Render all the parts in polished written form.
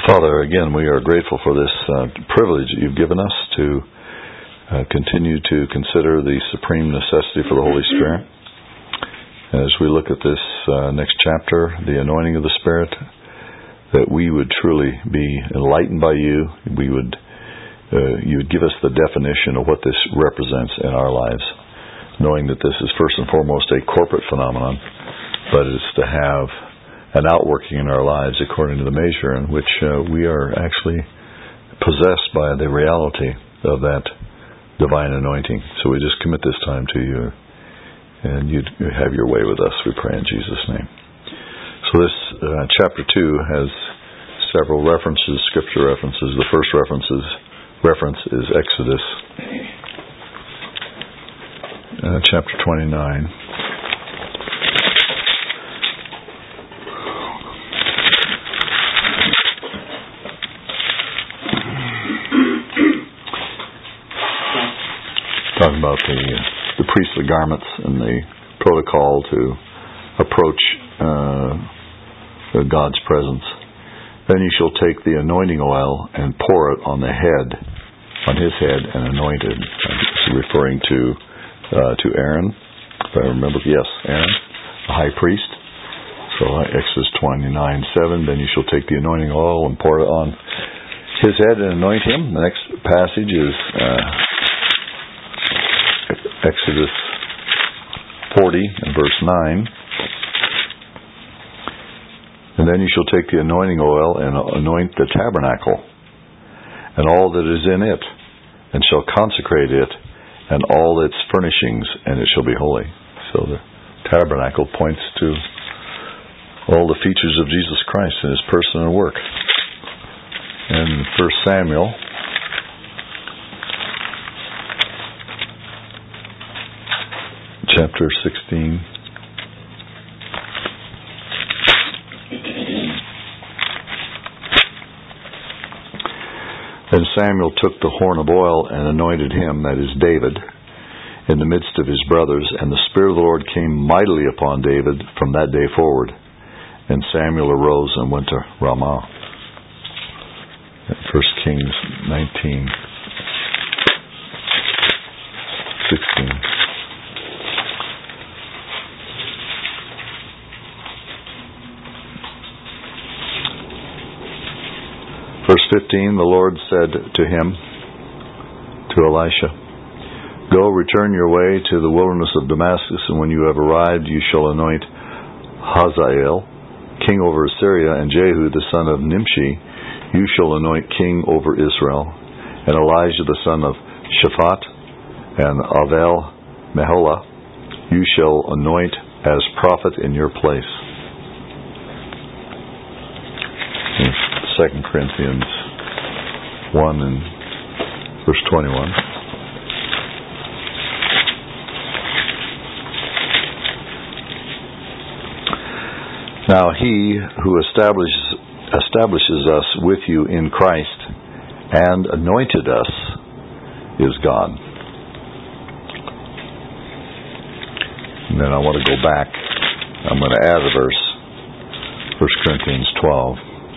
Father, again, we are grateful for this privilege that you've given us to continue to consider the supreme necessity for the Holy Spirit. As we look at this next chapter, the anointing of the Spirit, that we would truly be enlightened by you. You would give us the definition of what this represents in our lives, knowing that this is first and foremost a corporate phenomenon, but it's to have an outworking in our lives according to the measure in which we are actually possessed by the reality of that divine anointing. So we just commit this time to you, and you have your way with us, we pray in Jesus' name. So this chapter 2 has several references, scripture references. The first reference is Exodus, chapter 29. Talking about the priestly garments and the protocol to approach God's presence. Then you shall take the anointing oil and pour it on his head, and anoint it. I'm referring to Aaron, if I remember. Yes, Aaron, the high priest. So Exodus 29:7. Then you shall take the anointing oil and pour it on his head and anoint him. The next passage is Exodus 40 and verse 9. And then you shall take the anointing oil and anoint the tabernacle and all that is in it, and shall consecrate it and all its furnishings, and it shall be holy. So the tabernacle points to all the features of Jesus Christ in his person and work. In 1 Samuel chapter 16. Then Samuel took the horn of oil and anointed him, that is David, in the midst of his brothers, and the Spirit of the Lord came mightily upon David from that day forward. And Samuel arose and went to Ramah. 1 Kings 19:16. Verse 15, the Lord said to him, to Elisha, Go, return your way to the wilderness of Damascus, and when you have arrived, you shall anoint Hazael, king over Assyria, and Jehu, the son of Nimshi, you shall anoint king over Israel, and Elijah, the son of Shaphat, and Avel Meholah, you shall anoint as prophet in your place. 2 Corinthians 1 and verse 21. Now he who establishes us with you in Christ and anointed us is God. And then I want to go back. I'm going to add a verse. 1 Corinthians 12.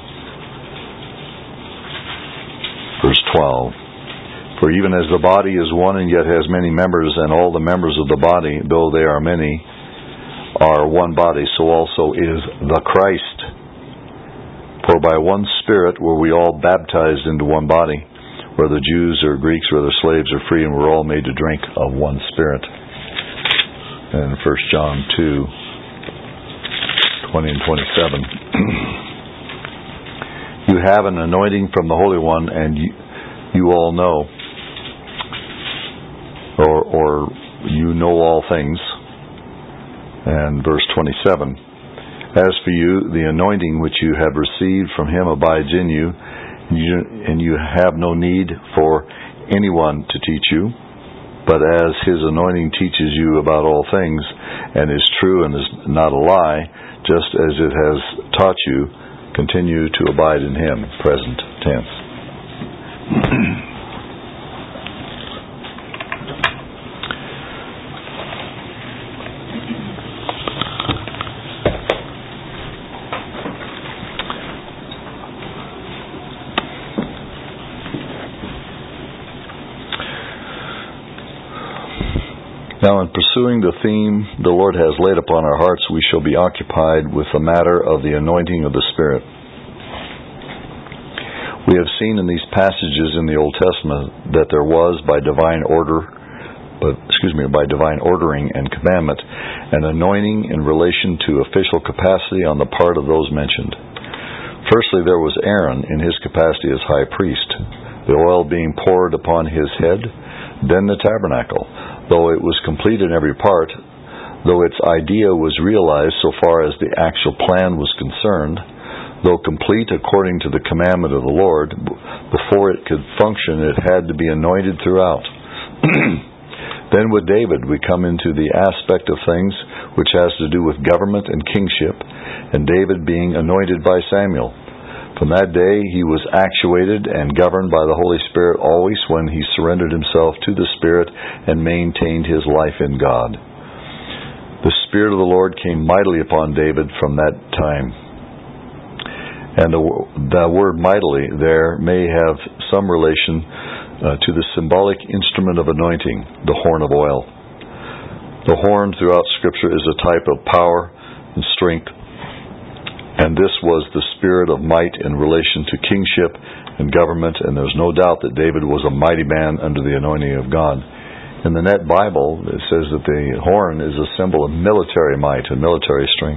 Verse 12. For even as the body is one and yet has many members, and all the members of the body, though they are many, are one body, so also is the Christ. For by one Spirit were we all baptized into one body, whether Jews or Greeks, whether slaves or free, and we're all made to drink of one Spirit. And 1 John 2:20 and 27. You have an anointing from the Holy One, and you all know, or you know all things. And verse 27, As for you, the anointing which you have received from him abides in you, and you have no need for anyone to teach you, but as his anointing teaches you about all things, and is true and is not a lie, just as it has taught you, continue to abide in him. Present tense. Now, in pursuing the theme the Lord has laid upon our hearts, we shall be occupied with the matter of the anointing of the Spirit. We have seen in these passages in the Old Testament that there was, by divine ordering and commandment, an anointing in relation to official capacity on the part of those mentioned. Firstly, there was Aaron in his capacity as high priest, the oil being poured upon his head, then the tabernacle, though it was complete in every part, though its idea was realized so far as the actual plan was concerned, though complete according to the commandment of the Lord, before it could function it had to be anointed throughout. Then with David we come into the aspect of things which has to do with government and kingship, and David being anointed by Samuel. From that day he was actuated and governed by the Holy Spirit always when he surrendered himself to the Spirit and maintained his life in God. The Spirit of the Lord came mightily upon David from that time. And the word mightily there may have some relation to the symbolic instrument of anointing, the horn of oil. The horn throughout Scripture is a type of power and strength, and this was the spirit of might in relation to kingship and government, and there's no doubt that David was a mighty man under the anointing of God. In the Net Bible, it says that the horn is a symbol of military might and military strength.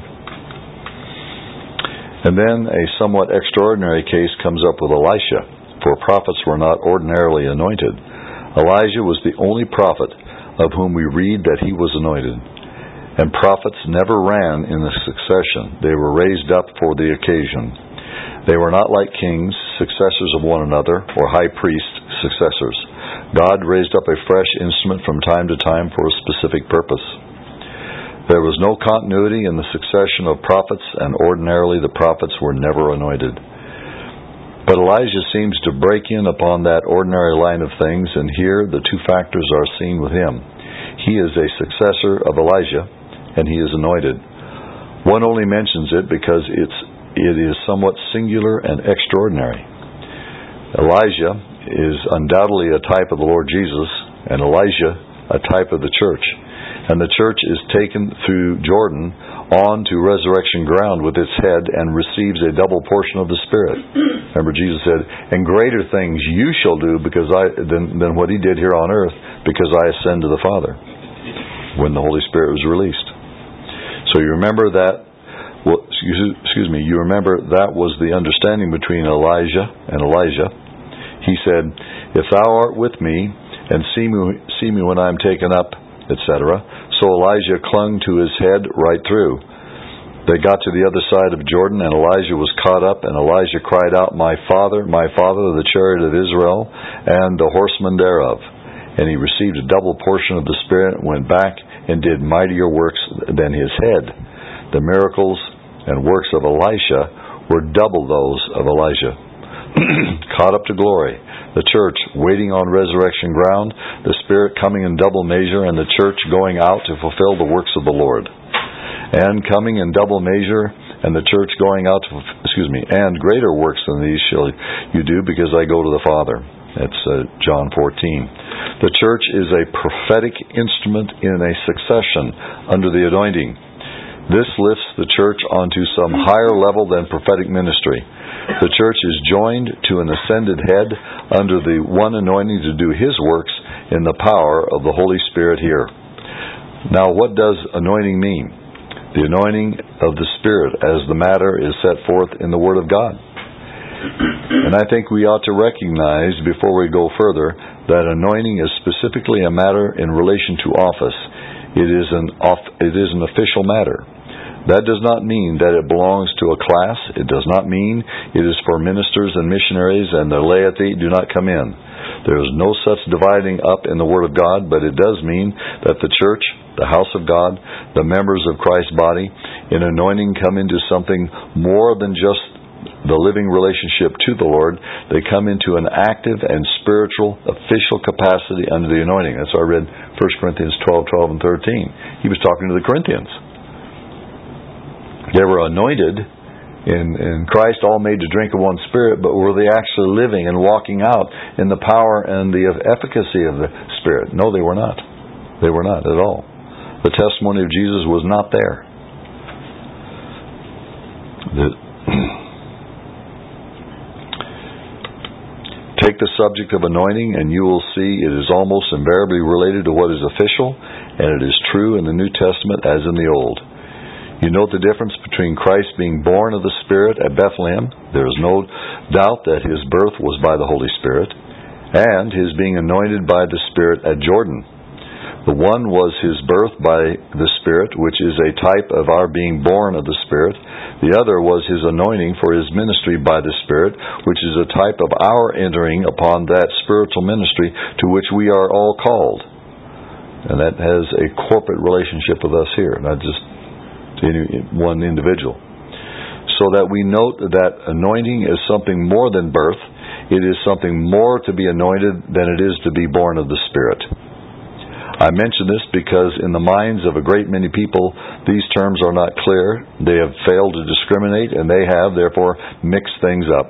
And then a somewhat extraordinary case comes up with Elisha, for prophets were not ordinarily anointed. Elijah was the only prophet of whom we read that he was anointed. And prophets never ran in the succession. They were raised up for the occasion. They were not like kings, successors of one another, or high priests, successors. God raised up a fresh instrument from time to time for a specific purpose. There was no continuity in the succession of prophets, and ordinarily the prophets were never anointed. But Elijah seems to break in upon that ordinary line of things, and here the two factors are seen with him. He is a successor of Elijah, and he is anointed. One only mentions it because it is somewhat singular and extraordinary. Elijah is undoubtedly a type of the Lord Jesus, and Elijah a type of the church. And the church is taken through Jordan on to resurrection ground with its head and receives a double portion of the Spirit. Remember, Jesus said, "And greater things you shall do than what he did here on earth, because I ascend to the Father," when the Holy Spirit was released. So you remember that. You remember that was the understanding between Elijah and Elijah. He said, "If thou art with me, and see me when I am taken up," etc. So Elijah clung to his head right through. They got to the other side of Jordan, and Elijah was caught up, and Elijah cried out, my father, the chariot of Israel, and the horsemen thereof." And he received a double portion of the Spirit, and went back and did mightier works than his head. The miracles and works of Elisha were double those of Elijah. Caught up to glory. The church waiting on resurrection ground, the Spirit coming in double measure, and the church going out to fulfill the works of the Lord. And coming in double measure, and the church going out to, and greater works than these shall you do, because I go to the Father. That's John 14. The church is a prophetic instrument in a succession under the anointing. This lifts the church onto some higher level than prophetic ministry. The church is joined to an ascended head under the one anointing to do his works in the power of the Holy Spirit here. Now, what does anointing mean? The anointing of the Spirit, as the matter is set forth in the Word of God. And I think we ought to recognize, before we go further, that anointing is specifically a matter in relation to office. It is an official matter. That does not mean that it belongs to a class. It does not mean it is for ministers and missionaries and the laity do not come in. There is no such dividing up in the Word of God, but it does mean that the church, the house of God, the members of Christ's body, in anointing come into something more than just the living relationship to the Lord. They come into an active and spiritual, official capacity under the anointing. That's why I read 1 Corinthians 12 and 13. He was talking to the Corinthians. They were anointed in Christ, all made to drink of one Spirit, but were they actually living and walking out in the power and the efficacy of the Spirit? No, they were not. They were not at all. The testimony of Jesus was not there. Take the subject of anointing and you will see it is almost invariably related to what is official, and it is true in the New Testament as in the Old. You note the difference between Christ being born of the Spirit at Bethlehem. There is no doubt that his birth was by the Holy Spirit, and his being anointed by the Spirit at Jordan. The one was his birth by the Spirit, which is a type of our being born of the Spirit. The other was his anointing for his ministry by the Spirit, which is a type of our entering upon that spiritual ministry to which we are all called. And that has a corporate relationship with us here, not just to any one individual. So that we note that anointing is something more than birth. It is something more to be anointed than it is to be born of the Spirit. I mention this because in the minds of a great many people, these terms are not clear. They have failed to discriminate, and they have, therefore, mixed things up.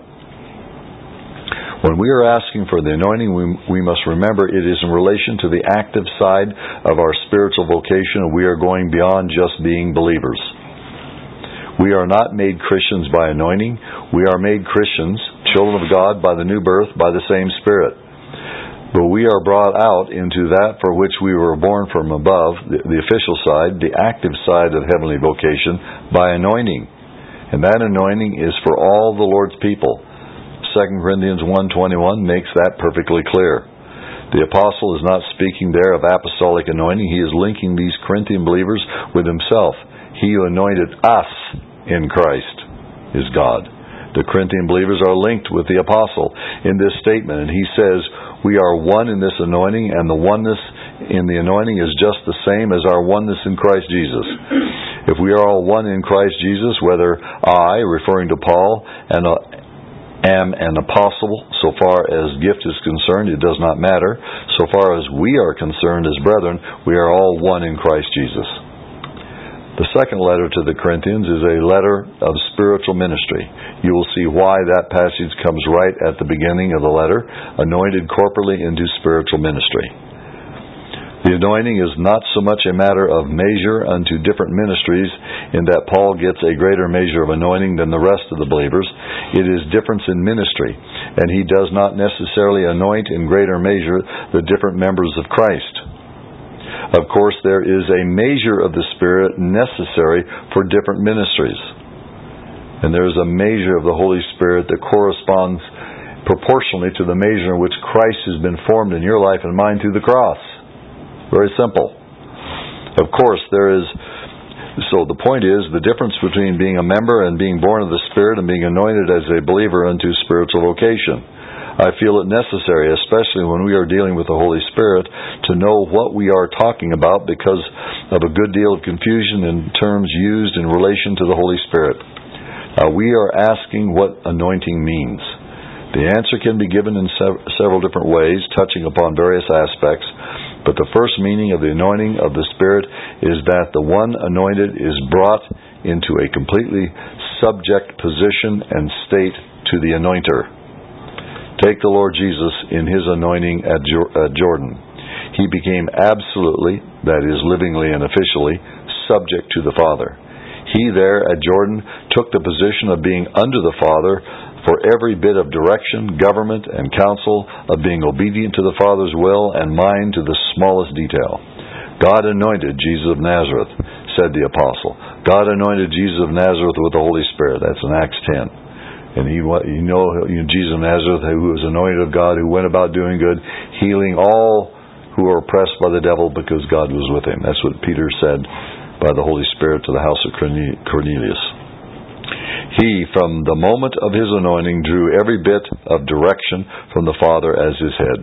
When we are asking for the anointing, we must remember it is in relation to the active side of our spiritual vocation, and we are going beyond just being believers. We are not made Christians by anointing. We are made Christians, children of God, by the new birth, by the same Spirit. But we are brought out into that for which we were born from above, the official side, the active side of heavenly vocation, by anointing. And that anointing is for all the Lord's people. 2 Corinthians 1:21 makes that perfectly clear. The apostle is not speaking there of apostolic anointing. He is linking these Corinthian believers with himself. He who anointed us in Christ is God. The Corinthian believers are linked with the apostle in this statement, and he says, we are one in this anointing, and the oneness in the anointing is just the same as our oneness in Christ Jesus. If we are all one in Christ Jesus, whether I, referring to Paul, am an apostle, so far as gift is concerned, it does not matter. So far as we are concerned as brethren, we are all one in Christ Jesus. The second letter to the Corinthians is a letter of spiritual ministry. You will see why that passage comes right at the beginning of the letter, anointed corporately into spiritual ministry. The anointing is not so much a matter of measure unto different ministries, in that Paul gets a greater measure of anointing than the rest of the believers. It is difference in ministry, and he does not necessarily anoint in greater measure the different members of Christ. Of course, there is a measure of the Spirit necessary for different ministries. And there is a measure of the Holy Spirit that corresponds proportionally to the measure in which Christ has been formed in your life and mine through the cross. Very simple. Of course, so the point is, the difference between being a member and being born of the Spirit and being anointed as a believer unto spiritual vocation. I feel it necessary, especially when we are dealing with the Holy Spirit, to know what we are talking about because of a good deal of confusion in terms used in relation to the Holy Spirit. We are asking what anointing means. The answer can be given in several different ways, touching upon various aspects, but the first meaning of the anointing of the Spirit is that the one anointed is brought into a completely subject position and state to the anointer. Take the Lord Jesus in his anointing at Jordan. He became absolutely, that is, livingly and officially, subject to the Father. He there at Jordan took the position of being under the Father for every bit of direction, government, and counsel, of being obedient to the Father's will and mind to the smallest detail. God anointed Jesus of Nazareth, said the apostle. God anointed Jesus of Nazareth with the Holy Spirit. That's in Acts 10. And Jesus of Nazareth, who was anointed of God, who went about doing good, healing all who are oppressed by the devil because God was with him. That's what Peter said by the Holy Spirit to the house of Cornelius. He, from the moment of his anointing, drew every bit of direction from the Father as his head.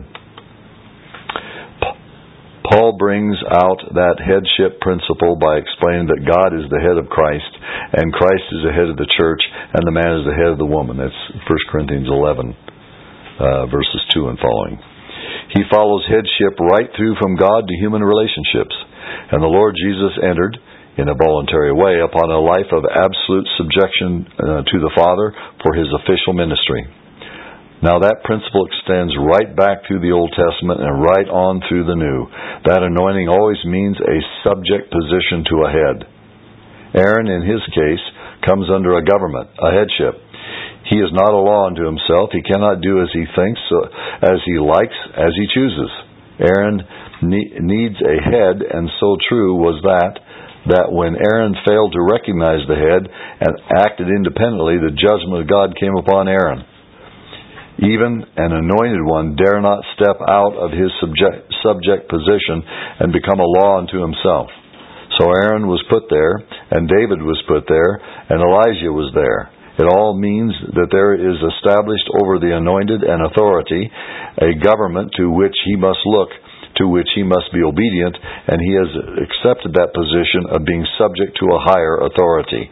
Paul brings out that headship principle by explaining that God is the head of Christ, and Christ is the head of the church, and the man is the head of the woman. That's 1 Corinthians 11, verses 2 and following. He follows headship right through from God to human relationships, and the Lord Jesus entered, in a voluntary way, upon a life of absolute subjection to the Father for his official ministry. Now that principle extends right back through the Old Testament and right on through the New. That anointing always means a subject position to a head. Aaron, in his case, comes under a government, a headship. He is not a law unto himself. He cannot do as he thinks, as he likes, as he chooses. Aaron needs a head, and so true was that when Aaron failed to recognize the head and acted independently, the judgment of God came upon Aaron. Even an anointed one dare not step out of his subject position and become a law unto himself. So Aaron was put there, and David was put there, and Elijah was there. It all means that there is established over the anointed an authority, a government to which he must look, to which he must be obedient, and he has accepted that position of being subject to a higher authority.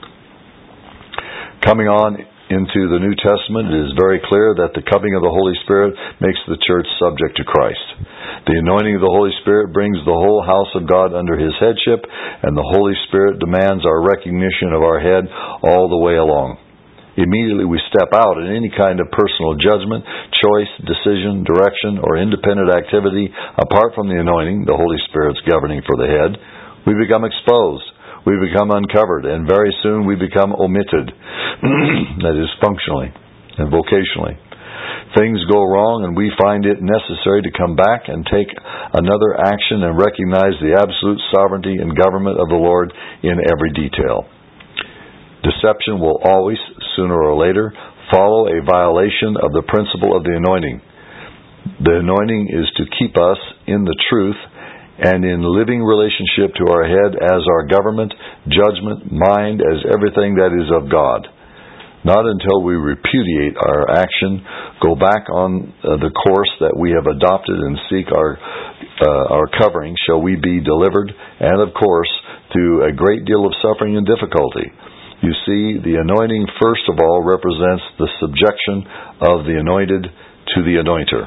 Coming on into the New Testament, it is very clear that the coming of the Holy Spirit makes the church subject to Christ. The anointing of the Holy Spirit brings the whole house of God under His headship, and the Holy Spirit demands our recognition of our head all the way along. Immediately we step out in any kind of personal judgment, choice, decision, direction, or independent activity apart from the anointing, the Holy Spirit's governing for the head. We become exposed. We become uncovered, and very soon we become omitted. That is, functionally and vocationally. Things go wrong, and we find it necessary to come back and take another action and recognize the absolute sovereignty and government of the Lord in every detail. Deception will always, sooner or later, follow a violation of the principle of the anointing. The anointing is to keep us in the truth and in living relationship to our head as our government, judgment, mind, as everything that is of God. Not until we repudiate our action, go back on the course that we have adopted and seek our covering, shall we be delivered, and of course, through a great deal of suffering and difficulty. You see, the anointing first of all represents the subjection of the anointed to the anointer.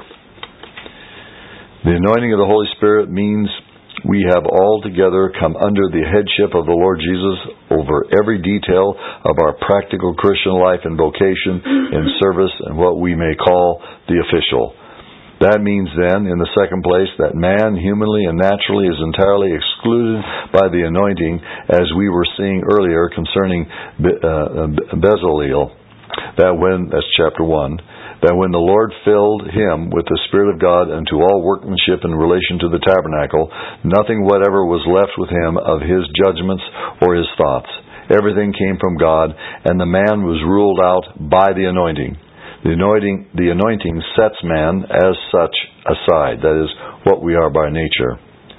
The anointing of the Holy Spirit means we have altogether come under the headship of the Lord Jesus over every detail of our practical Christian life and vocation in service and what we may call the official. That means then, in the second place, that man, humanly and naturally, is entirely excluded by the anointing, as we were seeing earlier concerning Bezaleel. That's chapter 1. That when the Lord filled him with the Spirit of God unto all workmanship in relation to the tabernacle, nothing whatever was left with him of his judgments or his thoughts. Everything came from God, and the man was ruled out by the anointing. The anointing sets man as such aside. That is what we are by nature.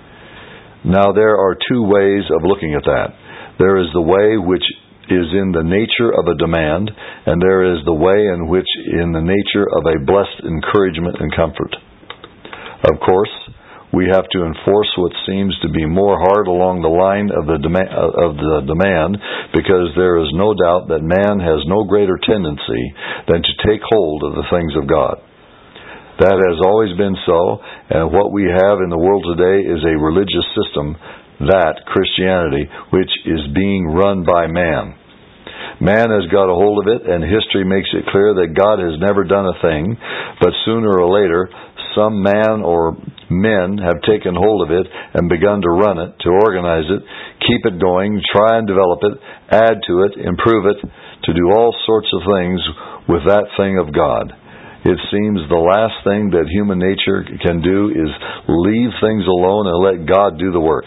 Now there are two ways of looking at that. There is the way which is in the nature of a demand, and there is the way in which in the nature of a blessed encouragement and comfort. Of course, we have to enforce what seems to be more hard along the line of the demand, because there is no doubt that man has no greater tendency than to take hold of the things of God. That has always been so, and what we have in the world today is a religious system, that Christianity, which is being run by man. Man has got a hold of it, and history makes it clear that God has never done a thing, but sooner or later, some man or men have taken hold of it and begun to run it, to organize it, keep it going, try and develop it, add to it, improve it, to do all sorts of things with that thing of God. It seems the last thing that human nature can do is leave things alone and let God do the work.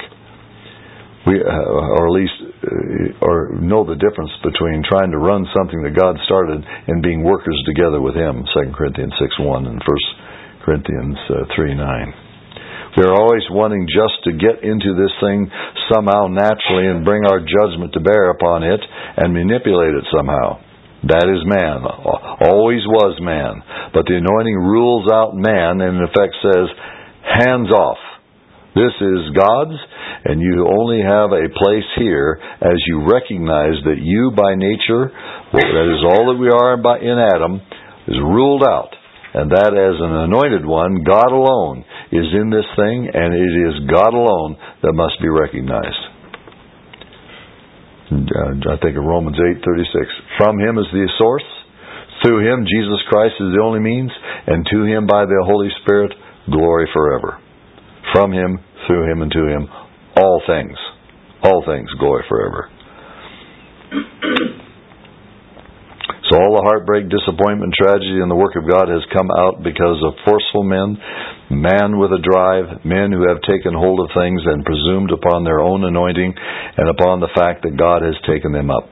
Or at least know the difference between trying to run something that God started and being workers together with Him, 2 Corinthians 6:1 and 1 Corinthians 3:9. We are always wanting just to get into this thing somehow naturally and bring our judgment to bear upon it and manipulate it somehow. That is man. Always was man. But the anointing rules out man and in effect says, hands off. This is God's, and you only have a place here as you recognize that you by nature, that is all that we are in Adam, is ruled out. And that as an anointed one, God alone is in this thing, and it is God alone that must be recognized. I think of Romans 8:36. From Him is the source, Through Him, Jesus Christ is the only means, and to Him by the Holy Spirit, glory forever. From Him, through Him, and to Him, all things, glory forever. So all the heartbreak, disappointment, tragedy in the work of God has come out because of forceful men, man with a drive, men who have taken hold of things and presumed upon their own anointing and upon the fact that God has taken them up.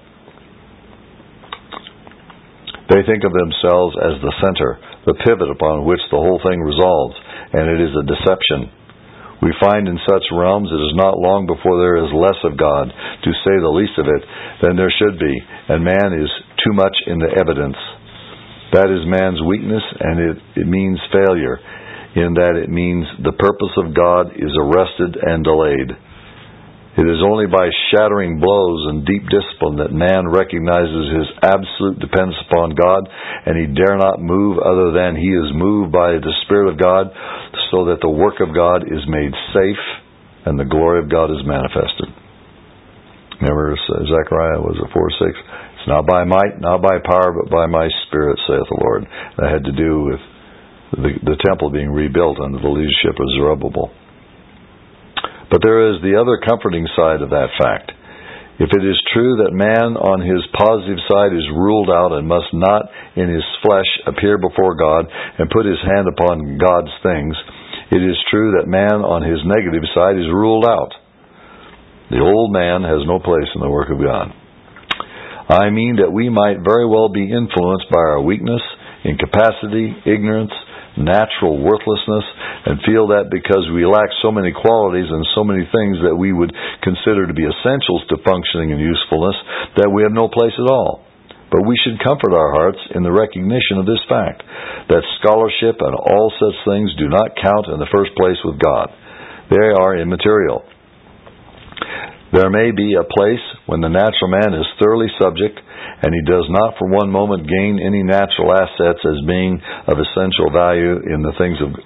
They think of themselves as the center, the pivot upon which the whole thing resolves, and it is a deception. We find in such realms it is not long before there is less of God, to say the least of it, than there should be, and man is too much in the evidence. That is man's weakness, and it means failure, in that it means the purpose of God is arrested and delayed. It is only by shattering blows and deep discipline that man recognizes his absolute dependence upon God, and he dare not move other than he is moved by the Spirit of God, so that the work of God is made safe and the glory of God is manifested. Remember Zechariah, was it 4:6? It's not by might, not by power, but by my Spirit, saith the Lord. That had to do with the temple being rebuilt under the leadership of Zerubbabel. But there is the other comforting side of that fact. If it is true that man on his positive side is ruled out and must not in his flesh appear before God and put his hand upon God's things, it is true that man on his negative side is ruled out. The old man has no place in the work of God. I mean that we might very well be influenced by our weakness, incapacity, ignorance, natural worthlessness, and feel that because we lack so many qualities and so many things that we would consider to be essentials to functioning and usefulness, that we have no place at all. But we should comfort our hearts in the recognition of this fact, that scholarship and all such things do not count in the first place with God. They are immaterial. There may be a place when the natural man is thoroughly subject, and he does not for one moment gain any natural assets as being of essential value in the things of...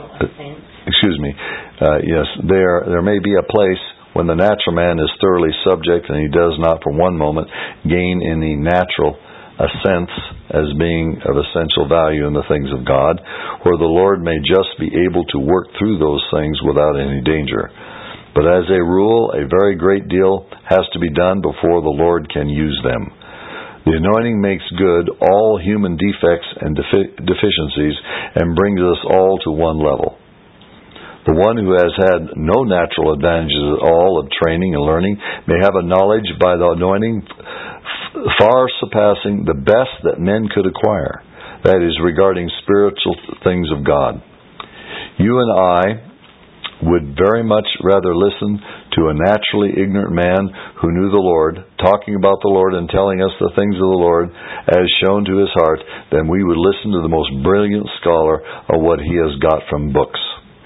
Yes, there may be a place when the natural man is thoroughly subject, and he does not for one moment gain any natural sense as being of essential value in the things of God, where the Lord may just be able to work through those things without any danger. But as a rule, a very great deal has to be done before the Lord can use them. The anointing makes good all human defects and deficiencies and brings us all to one level. The one who has had no natural advantages at all of training and learning may have a knowledge by the anointing far surpassing the best that men could acquire. That is, regarding spiritual things of God. You and I would very much rather listen to a naturally ignorant man who knew the Lord, talking about the Lord and telling us the things of the Lord as shown to his heart, than we would listen to the most brilliant scholar of what he has got from books.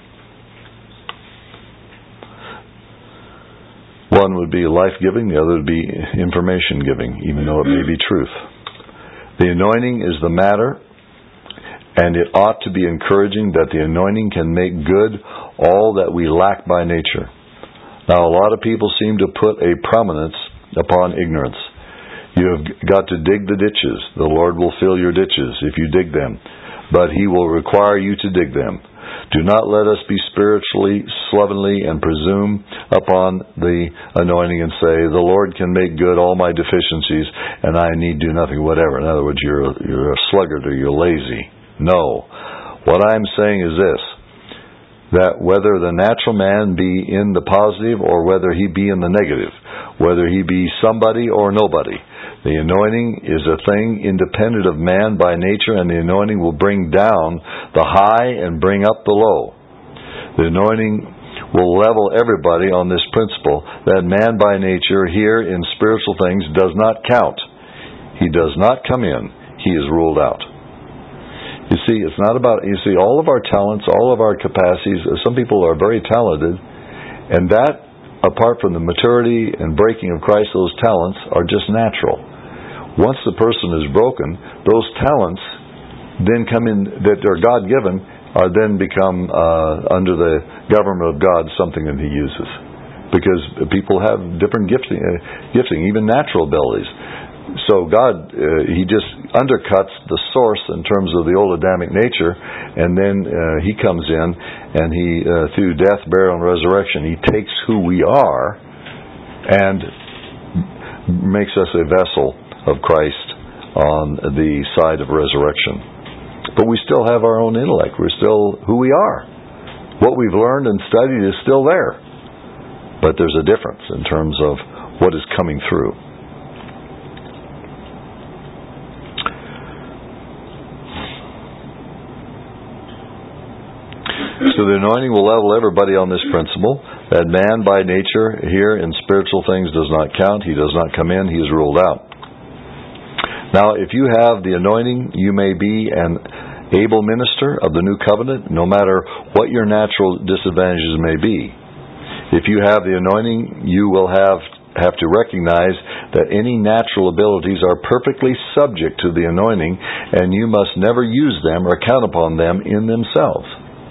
One would be life-giving, the other would be information-giving, even though it may be truth. The anointing is the matter, and it ought to be encouraging that the anointing can make good all that we lack by nature. Now, a lot of people seem to put a prominence upon ignorance. You have got to dig the ditches. The Lord will fill your ditches if you dig them, but He will require you to dig them. Do not let us be spiritually slovenly and presume upon the anointing and say, the Lord can make good all my deficiencies and I need do nothing whatever. In other words, you're a sluggard or you're lazy. No. What I'm saying is this, that whether the natural man be in the positive or whether he be in the negative, whether he be somebody or nobody, the anointing is a thing independent of man by nature, and the anointing will bring down the high and bring up the low. The anointing will level everybody on this principle that man by nature here in spiritual things does not count. He does not come in. He is ruled out. You see, it's not about, all of our talents, all of our capacities, some people are very talented, and that, apart from the maturity and breaking of Christ, those talents are just natural. Once the person is broken, those talents then come in, that are God-given, are then become, under the government of God, something that He uses. Because people have different gifting, even natural abilities. So God, He just undercuts the source in terms of the old Adamic nature, and then He comes in and He, through death, burial, and resurrection, He takes who we are and makes us a vessel of Christ on the side of resurrection. But we still have our own intellect. We're still who we are. What we've learned and studied is still there. But there's a difference in terms of what is coming through. So the anointing will level everybody on this principle, that man by nature here in spiritual things does not count. He does not come in. He is ruled out. Now, if you have the anointing, you may be an able minister of the new covenant, no matter what your natural disadvantages may be. If you have the anointing, you will have to recognize that any natural abilities are perfectly subject to the anointing, and you must never use them or count upon them in themselves.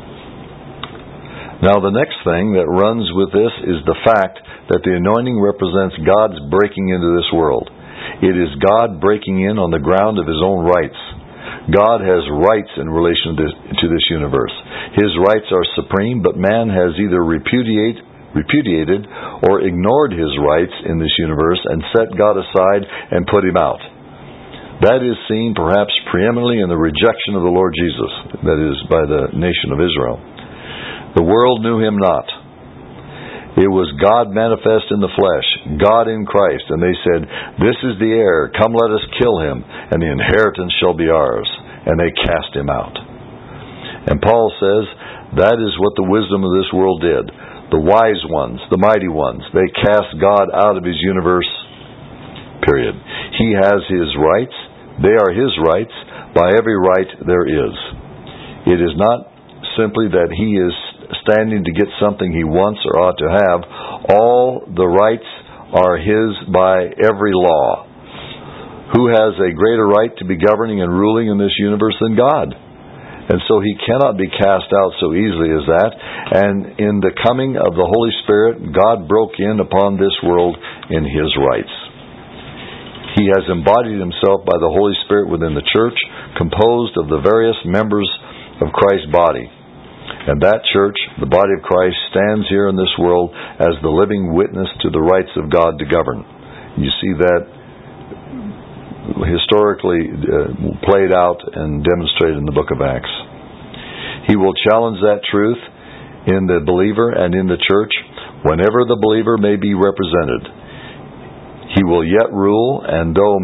Now, the next thing that runs with this is the fact that the anointing represents God's breaking into this world. It is God breaking in on the ground of His own rights. God has rights in relation to this universe. His rights are supreme, but man has either repudiated or ignored his rights in this universe and set God aside and put Him out. That is seen perhaps preeminently in the rejection of the Lord Jesus, that is, by the nation of Israel. The world knew Him not. It was God manifest in the flesh, God in Christ, and they said, "This is the heir, come let us kill Him, and the inheritance shall be ours." And they cast Him out. And Paul says, that is what the wisdom of this world did. The wise ones, the mighty ones, they cast God out of His universe, period. He has His rights, they are His rights, by every right there is. It is not simply that He is standing to get something He wants or ought to have. All the rights are His by every law. Who has a greater right to be governing and ruling in this universe than God? And so He cannot be cast out so easily as that. And in the coming of the Holy Spirit, God broke in upon this world in His rights. He has embodied Himself by the Holy Spirit within the church, composed of the various members of Christ's body. And that church, the body of Christ, stands here in this world as the living witness to the rights of God to govern. You see that historically played out and demonstrated in the book of Acts. He will challenge that truth in the believer and in the church whenever the believer may be represented. He will yet rule, and though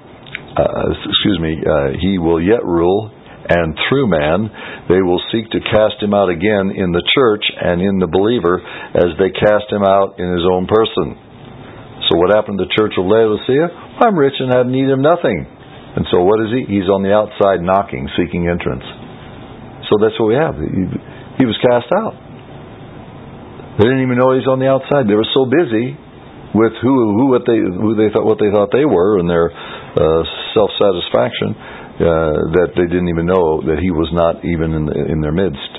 he will yet rule, and through man, they will seek to cast him out again in the church and in the believer as they cast him out in his own person. So what happened to the church of Laodicea? I'm rich and have need of nothing. And so what is he? He's on the outside knocking, seeking entrance. So that's what we have. He was cast out. They didn't even know he's on the outside. They were so busy with what they thought they were and their self-satisfaction that they didn't even know that he was not even in their midst.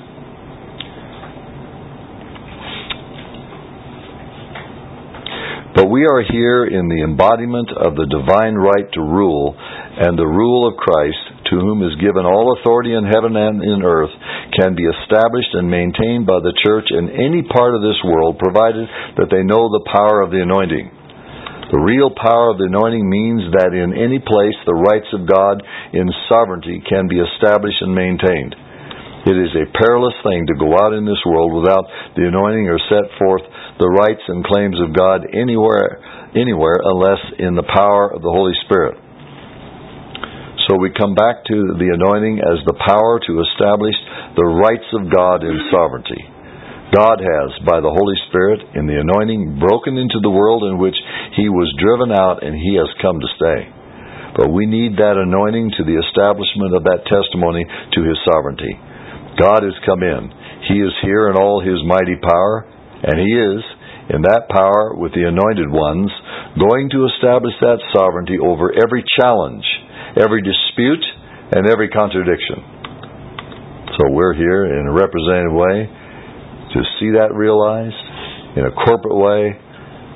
But we are here in the embodiment of the divine right to rule, and the rule of Christ, to whom is given all authority in heaven and in earth, can be established and maintained by the church in any part of this world, provided that they know the power of the anointing. The real power of the anointing means that in any place the rights of God in sovereignty can be established and maintained. It is a perilous thing to go out in this world without the anointing or set forth the rights and claims of God anywhere unless in the power of the Holy Spirit. So we come back to the anointing as the power to establish the rights of God in sovereignty. God has, by the Holy Spirit, in the anointing, broken into the world in which He was driven out, and He has come to stay. But we need that anointing to the establishment of that testimony to His sovereignty. God has come in. He is here in all His mighty power, and He is, in that power with the anointed ones, going to establish that sovereignty over every challenge, every dispute, and every contradiction. So we're here in a representative way to see that realized in a corporate way,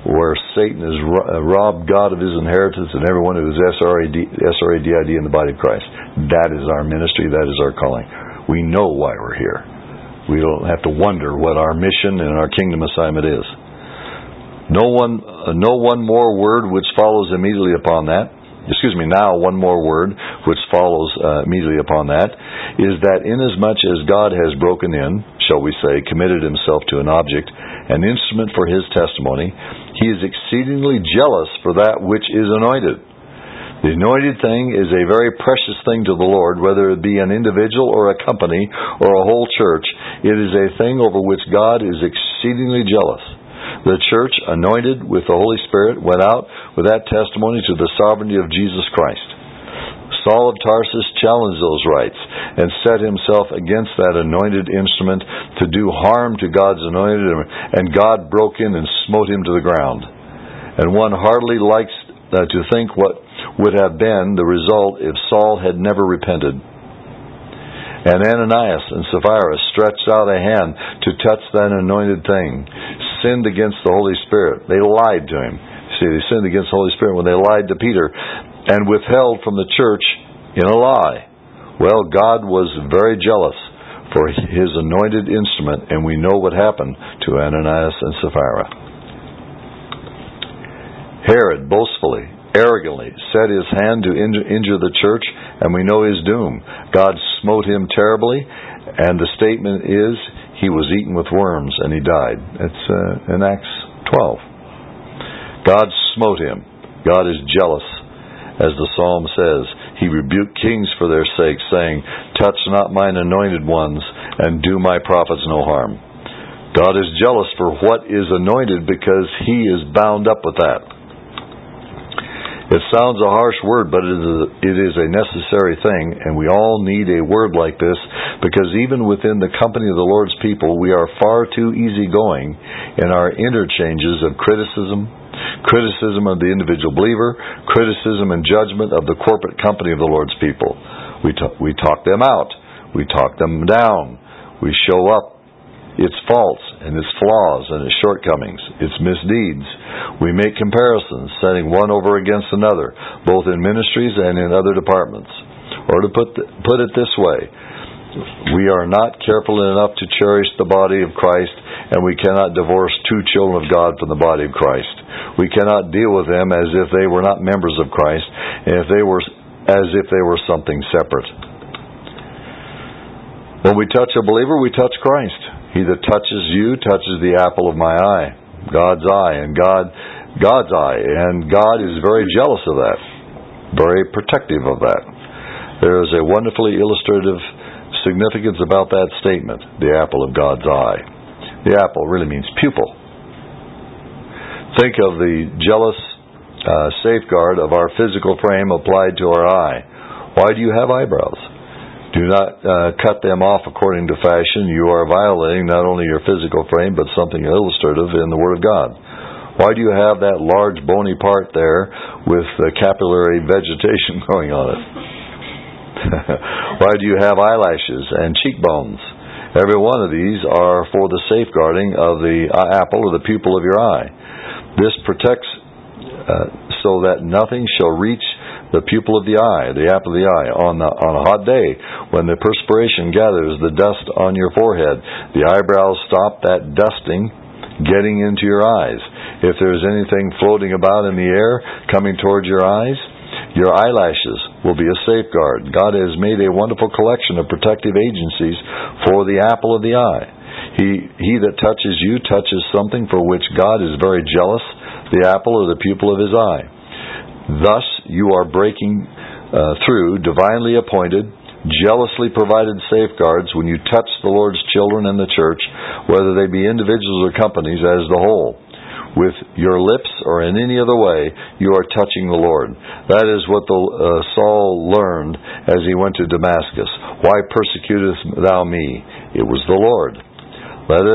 where Satan has robbed God of His inheritance and everyone who is SRADID in the body of Christ. That is our ministry. That is our calling. We know why we're here. We don't have to wonder what our mission and our kingdom assignment is. No one more word which follows immediately upon that. Now one more word which follows immediately upon that is that inasmuch as God has broken in, shall we say, committed Himself to an object, an instrument for His testimony, He is exceedingly jealous for that which is anointed. The anointed thing is a very precious thing to the Lord, whether it be an individual or a company or a whole church. It is a thing over which God is exceedingly jealous. The church, anointed with the Holy Spirit, went out with that testimony to the sovereignty of Jesus Christ. Saul of Tarsus challenged those rights and set himself against that anointed instrument to do harm to God's anointed, and God broke in and smote him to the ground. And one hardly likes to think what would have been the result if Saul had never repented. And Ananias and Sapphira stretched out a hand to touch that anointed thing, sinned against the Holy Spirit. They lied to him. See, they sinned against the Holy Spirit when they lied to Peter and withheld from the church in a lie. Well, God was very jealous for His anointed instrument, and we know what happened to Ananias and Sapphira. Herod boastfully, arrogantly set his hand to injure the church, and we know his doom. God smote him terribly, and the statement is he was eaten with worms and he died. That's in Acts 12. God smote him. God is jealous. As the psalm says, He rebuked kings for their sake, saying, "Touch not mine anointed ones, and do my prophets no harm." God is jealous for what is anointed because He is bound up with that. It sounds a harsh word, but it is a necessary thing, and we all need a word like this, because even within the company of the Lord's people, we are far too easygoing in our interchanges of criticism of the individual believer, criticism and judgment of the corporate company of the Lord's people. We talk them out. We talk them down. We show up its faults and its flaws and its shortcomings, its misdeeds. We make comparisons, setting one over against another, both in ministries and in other departments. Or to put it this way, we are not careful enough to cherish the body of Christ, and we cannot divorce two children of God from the body of Christ. We cannot deal with them as if they were not members of Christ, and as if they were something separate. When we touch a believer, we touch Christ. He that touches you touches the apple of my eye, God's eye, and God's eye, and God is very jealous of that, very protective of that. There is a wonderfully illustrative significance about that statement, the apple of God's eye. The apple really means pupil. Think of the jealous safeguard of our physical frame applied to our eye. Why do you have eyebrows? Do not cut them off according to fashion. You are violating not only your physical frame, but something illustrative in the Word of God. Why do you have that large bony part there with capillary vegetation going on it? Why do you have eyelashes and cheekbones? Every one of these are for the safeguarding of the apple or the pupil of your eye. This protects so that nothing shall reach the pupil of the eye, the apple of the eye. On a hot day, when the perspiration gathers the dust on your forehead, the eyebrows stop that dusting getting into your eyes. If there's anything floating about in the air coming towards your eyes, your eyelashes will be a safeguard. God has made a wonderful collection of protective agencies for the apple of the eye. He that touches you touches something for which God is very jealous, the apple or the pupil of His eye. Thus, you are breaking through divinely appointed, jealously provided safeguards when you touch the Lord's children in the church, whether they be individuals or companies as the whole. With your lips or in any other way, you are touching the Lord. That is what Saul learned as he went to Damascus. Why persecutest thou me? It was the Lord. Let us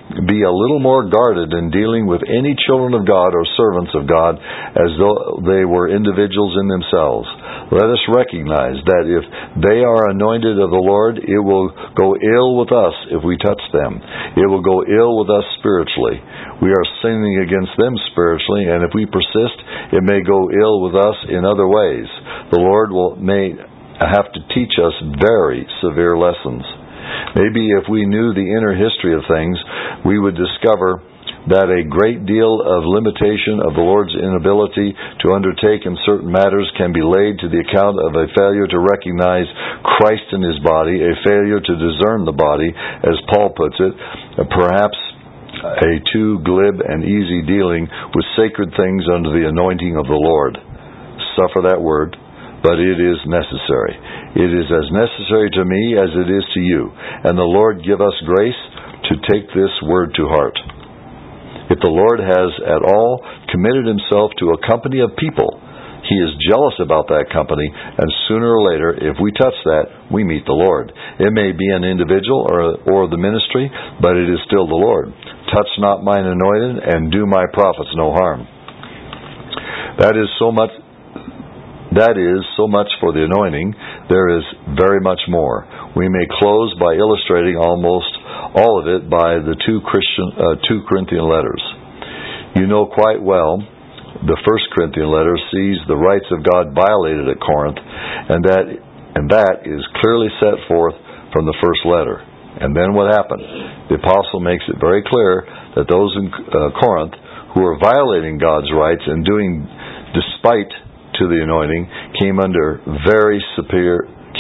be a little more guarded in dealing with any children of God or servants of God as though they were individuals in themselves. Let us recognize that if they are anointed of the Lord, it will go ill with us if we touch them. It will go ill with us spiritually. We are sinning against them spiritually, and if we persist, it may go ill with us in other ways. The Lord may have to teach us very severe lessons. Maybe if we knew the inner history of things, we would discover that a great deal of limitation of the Lord's inability to undertake in certain matters can be laid to the account of a failure to recognize Christ in His body, a failure to discern the body, as Paul puts it, perhaps a too glib and easy dealing with sacred things under the anointing of the Lord. Suffer that word, but it is necessary. It is as necessary to me as it is to you, and the Lord give us grace to take this word to heart. If the Lord has at all committed Himself to a company of people, He is jealous about that company, and sooner or later, if we touch that, we meet the Lord. It may be an individual or the ministry, but it is still the Lord. Touch not mine anointed, and do my prophets no harm. That is so much for the anointing. There is very much more. We may close by illustrating almost all of it by the two Corinthian letters. You know quite well the First Corinthian letter sees the rights of God violated at Corinth, and that is clearly set forth from the first letter. And then what happened? The apostle makes it very clear that those in Corinth who were violating God's rights and doing despite to the anointing came under a very severe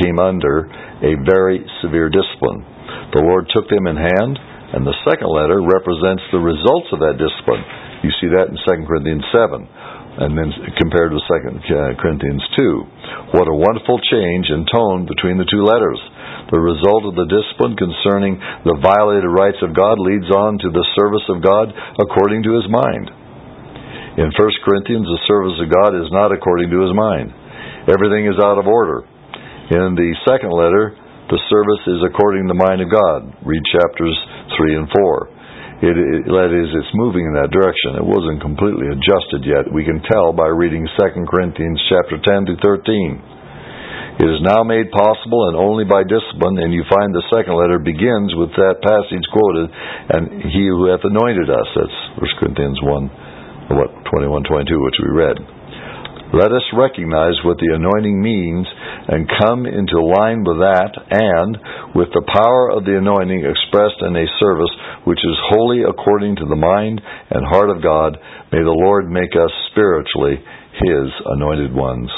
discipline. The Lord took them in hand, and the second letter represents the results of that discipline. You see that in 2 Corinthians 7, and then compared to 2 Corinthians 2. What a wonderful change in tone between the two letters. The result of the discipline concerning the violated rights of God leads on to the service of God according to His mind. In 1 Corinthians, the service of God is not according to His mind. Everything is out of order. In the second letter, the service is according to the mind of God. Read chapters 3 and 4. It's moving in that direction. It wasn't completely adjusted yet. We can tell by reading 2 Corinthians chapter 10 through 13. It is now made possible and only by discipline, and you find the second letter begins with that passage quoted, and He who hath anointed us. That's 1 Corinthians 21-22, which we read. Let us recognize what the anointing means and come into line with that, and with the power of the anointing expressed in a service which is wholly according to the mind and heart of God, may the Lord make us spiritually His anointed ones.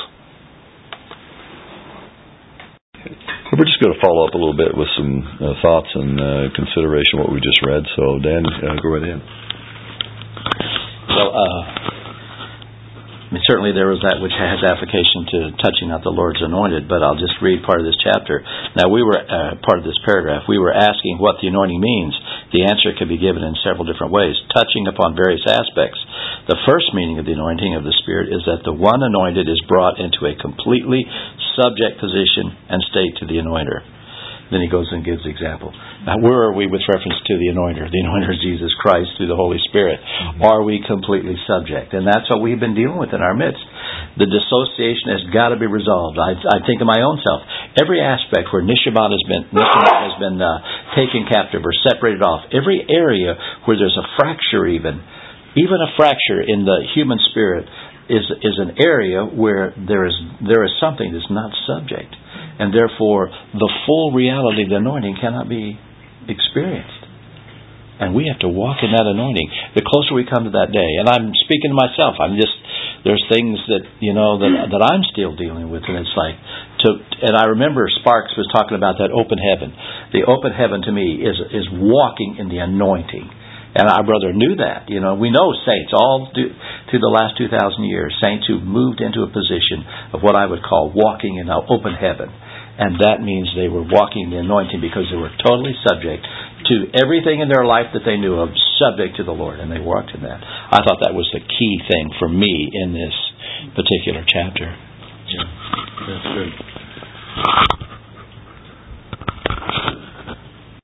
We're just going to follow up a little bit with some thoughts and consideration of what we just read. So, Dan, go right in. Well, certainly there was that which has application to touching not the Lord's anointed, but I'll just read part of this chapter. Now, we were part of this paragraph. We were asking what the anointing means. The answer could be given in several different ways, touching upon various aspects. The first meaning of the anointing of the Spirit is that the one anointed is brought into a completely subject position and state to the anointer. Then he goes and gives the example. Now, where are we with reference to the anointer? The anointer is Jesus Christ through the Holy Spirit. Mm-hmm. Are we completely subject? And that's what we've been dealing with in our midst. The dissociation has got to be resolved. I think of my own self. Every aspect where Nishmat has been taken captive or separated off, every area where there's a fracture even a fracture in the human spirit is an area where there is something that's not subject. And therefore, the full reality of the anointing cannot be experienced. And we have to walk in that anointing. The closer we come to that day, and I'm speaking to myself, there's things that, that I'm still dealing with, and it's like, and I remember Sparks was talking about that open heaven. The open heaven to me is walking in the anointing. And our brother knew that. We know saints all through the last 2,000 years, saints who moved into a position of what I would call walking in an open heaven. And that means they were walking in the anointing because they were totally subject to everything in their life that they knew of, subject to the Lord, and they walked in that. I thought that was the key thing for me in this particular chapter. Yeah, that's good.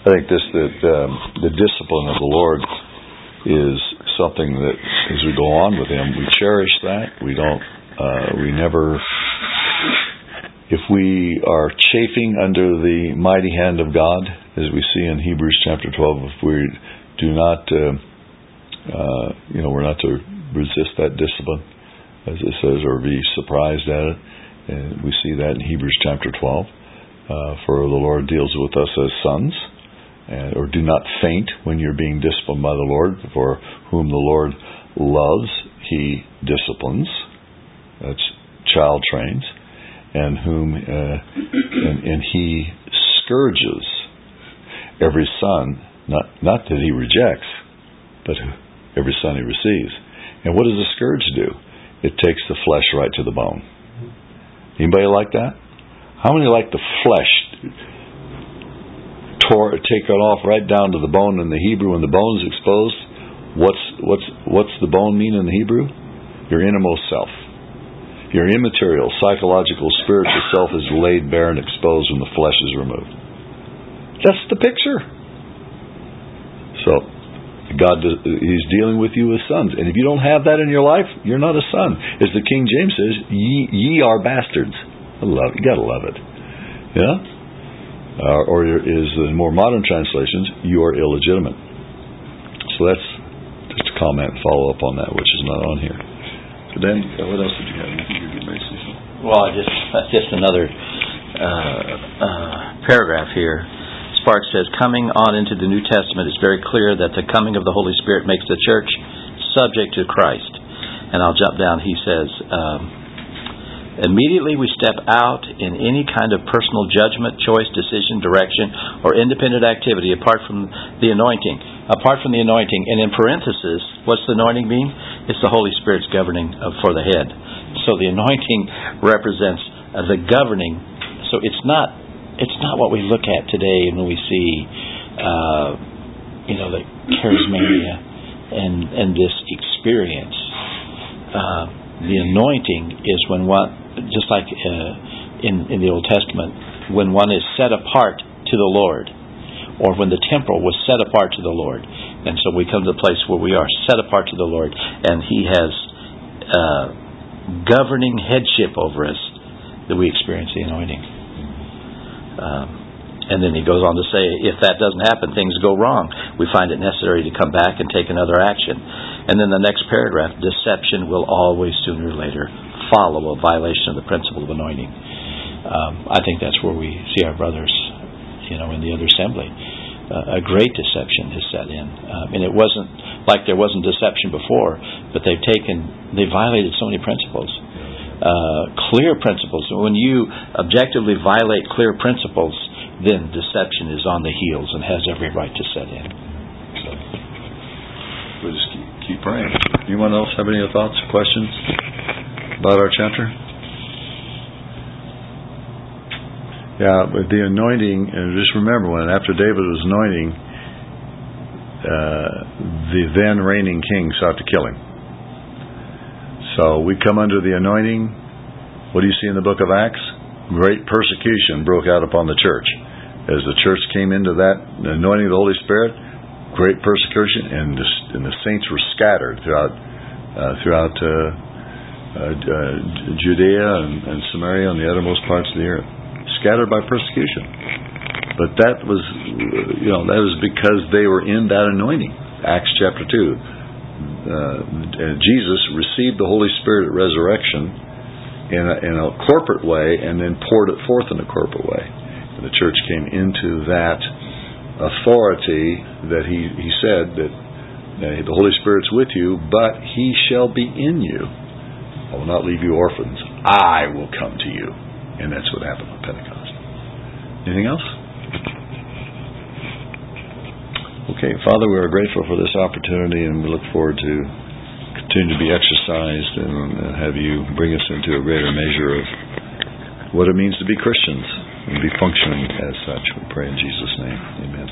I think that the discipline of the Lord is something that, as we go on with Him, we cherish that. We don't. We never. If we are chafing under the mighty hand of God, as we see in Hebrews chapter 12, if we do not, we're not to resist that discipline, as it says, or be surprised at it. And we see that in Hebrews chapter 12. For the Lord deals with us as sons. Or do not faint when you're being disciplined by the Lord. For whom the Lord loves, He disciplines. That's child trains. And whom and He scourges every son. Not that He rejects, but every son He receives. And what does a scourge do? It takes the flesh right to the bone. Anybody like that? How many like the flesh? Take it off right down to the bone. In the Hebrew, when the bone is exposed, what's the bone mean in the Hebrew? Your innermost self. Your immaterial, psychological, spiritual self is laid bare and exposed when the flesh is removed. That's the picture. So, God, He's dealing with you as sons. And if you don't have that in your life, you're not a son. As the King James says, ye are bastards. You gotta love it. Yeah? Or is in more modern translations, you are illegitimate. So that's just a comment and follow up on that, which is not on here. So Dan, what else did you have? I think you're getting ready to say something. Well, that's just another paragraph here. Sparks says, coming on into the New Testament, it's very clear that the coming of the Holy Spirit makes the church subject to Christ. And I'll jump down. He says, immediately we step out in any kind of personal judgment, choice, decision, direction, or independent activity apart from the anointing. Apart from the anointing. And in parenthesis, what's the anointing mean? It's the Holy Spirit's governing for the head. So the anointing represents the governing. So it's not what we look at today when we see, the charismania and this experience. The anointing is when one, just like in the Old Testament, when one is set apart to the Lord, or when the temple was set apart to the Lord. And so we come to the place where we are set apart to the Lord, and He has governing headship over us, that we experience the anointing. And then he goes on to say, if that doesn't happen, things go wrong. We find it necessary to come back and take another action. And then the next paragraph, deception will always sooner or later follow a violation of the principle of anointing. I think that's where we see our brothers, in the other assembly. A great deception has set in. And it wasn't like there wasn't deception before, but they violated so many principles. Clear principles. When you objectively violate clear principles, then deception is on the heels and has every right to set in. So we'll just keep praying. Anyone else have any thoughts, questions about our chapter? Yeah, with the anointing, and just remember when after David was anointing, the then reigning king sought to kill him. So we come under the anointing. What do you see in the book of Acts? Great persecution broke out upon the church. As the church came into that anointing of the Holy Spirit, great persecution, and the saints were scattered throughout Judea and Samaria and the uttermost parts of the earth, scattered by persecution. But that was because they were in that anointing. Acts chapter 2. Jesus received the Holy Spirit at resurrection in a corporate way, and then poured it forth in a corporate way. And the church came into that authority that he said that the Holy Spirit's with you, but He shall be in you. I will not leave you orphans. I will come to you. And that's what happened on Pentecost. Anything else? Okay, Father, we are grateful for this opportunity, and we look forward to continue to be exercised and have you bring us into a greater measure of what it means to be Christians and be functioning as such. We pray in Jesus' name. Amen.